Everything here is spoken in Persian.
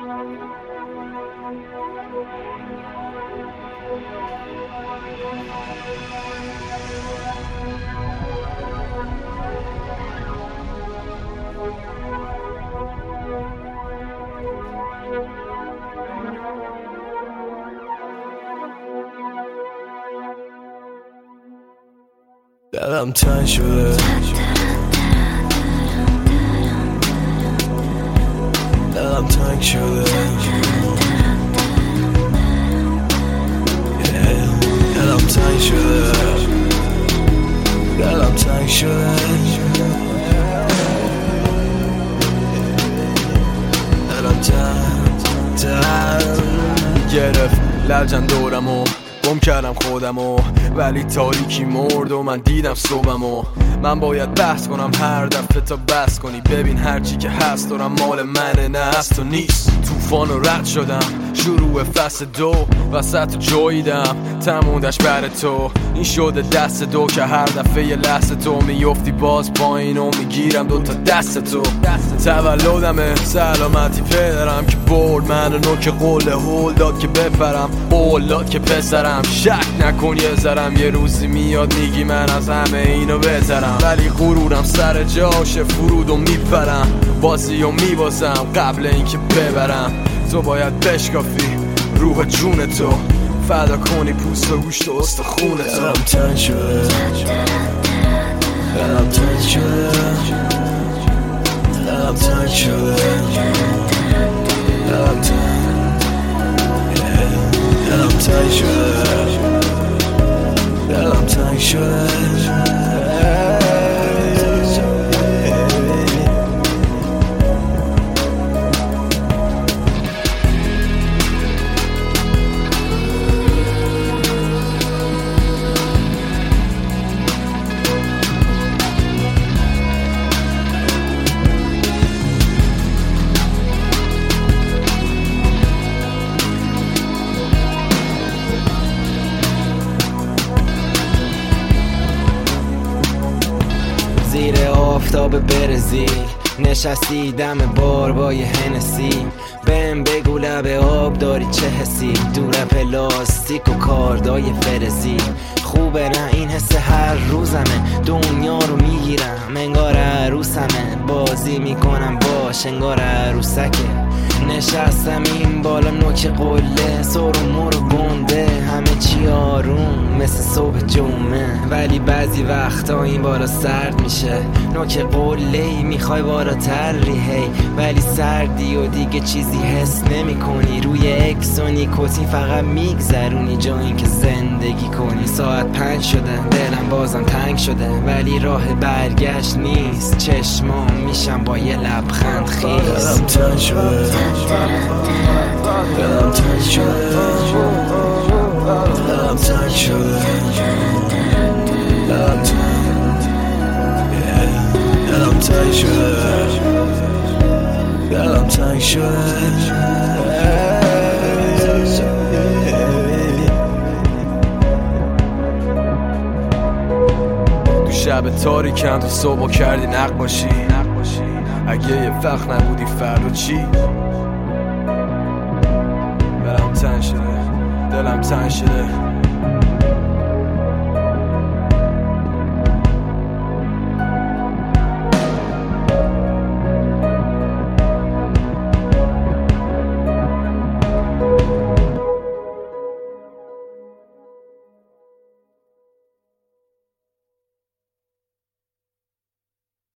دلم تنگ شده، دلم تنگ شده، دلم تنگ شده، دلم تنگ شده، دلم تنگ گرفت لجن دورمو، گم کردم خودمو ولی تاریکی مرد و من دیدم صبحمو. من باید بحث کنم هر دفعه تا بس کنی، ببین هرچی که هست دارم مال منه نه از تو نیست. طوفان و رد شدم شروع فصل 2 وسط جویدم تموندش بر تو. این شده دست دو که هر دفعه یه لحظه تو میفتی باز پایین و میگیرم دوتا دست تو. تولدمه سلامتی پدرم که برد من و نوک قول هول داد که بپرم، قول داد که پسرم شک نکن یه ذرم یه روزی میاد میگی من از همه اینو بهترم. ولی غرورم سر جاشه فرود و میپرم، بازی و میبازم قبل اینکه ببرم. تو باید بشکافی روح جون تو، فدا کنی پوست و گوشت و استخون تو. دلم تنگ شده، دلم تنگ شده، دلم تنگ شده، دلم تنگ شده، دلم تنگ شده. زیر آفتاب برزیل نشستی دم بار با یه هنسی، بهم بگو لب آب داری چه حسی، دور پلاستیک و کاردای فرزی. خوبه نه این حس هر روزمه، دنیا رو میگیرم انگار عروسمه، بازی میکنم باش انگار عروسکه. نشستم این بالا نوک قله، سر و مر و گنده همه چی آروم مثل صبح جمعه. ولی بعضی وقتا این بالا سرد میشه، نوک قله ای میخوای بالاتر ریهی، ولی سردی و دیگه چیزی حس نمی کنی. روی اکس و نیکوتین فقط میگذرونی جا این که زندگی کنی. ساعت 5 شده دلم بازم تنگ شده، ولی راه برگشت نیست، چشمام میشم با یه لبخند خیز. دلم تنگ شده، دلم تنگ شده، دلم تنگ شده، دلم تنگ شده، دلم تنگ شده. تو شب تاریکم تو صبح کردی نقاشی، اگه یه وقت نبودی فردا چی؟ دلم تنگ شده، دلم تنگ شده.